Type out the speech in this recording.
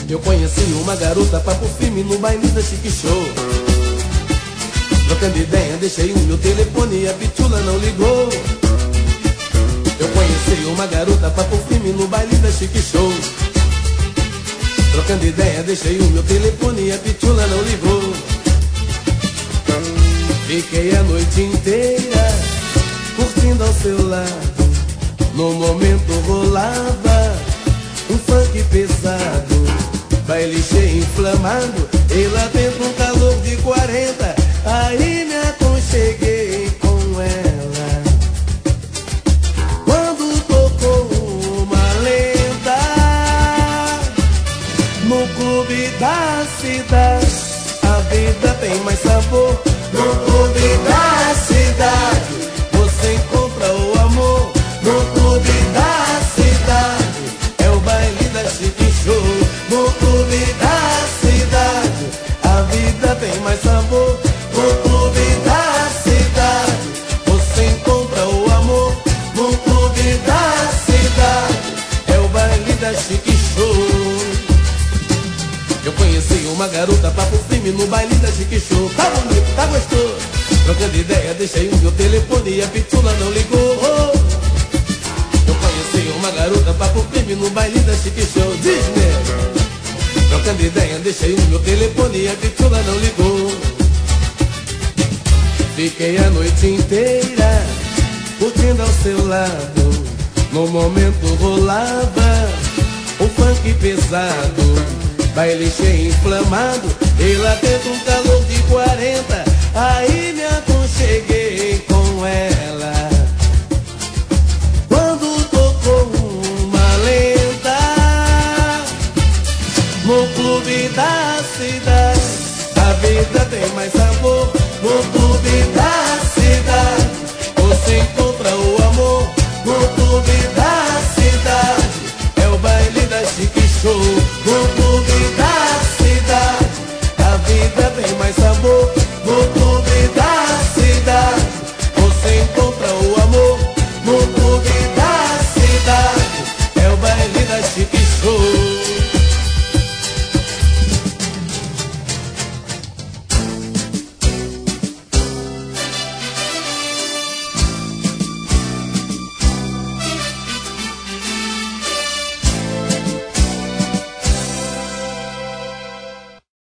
Eu conheci uma garota, papo firme no baile da Chique Show. Trocando ideia, deixei o meu telefone e a pitula não ligou. Eu conheci uma garota, papo firme no baile da Chique Show. Trocando ideia, deixei o meu telefone e a pitula não ligou. Fiquei a noite inteira curtindo ao seu lado. No momento rolava um funk pesado, baile cheio inflamado, e lá dentro um calor de 40. Aí me aconcheguei com ela, quando tocou uma lenda no clube da cidade. A vida tem mais sabor no clube da cidade. Você encontra o amor no clube da cidade. É o baile da Chique Show. No clube da cidade a vida tem mais sabor. No clube da cidade você encontra o amor. No clube da cidade é o baile da Chique Show. Eu conheci uma garota, papo firme no baile da Chique Show. Tá bonito, tá gostoso. Trocando ideia, deixei o meu telefone e a pitula não ligou. Eu conheci uma garota, papo firme no baile da Chique Show. Disney. Trocando ideia, deixei o meu telefone e a pitula não ligou. Fiquei a noite inteira curtindo ao seu lado. No momento rolava um funk pesado, baile cheio inflamado, e lá dentro um calor de 40. Aí me aconcheguei com ela, quando tocou uma lenda no clube da cidade. A vida tem mais sabor no clube da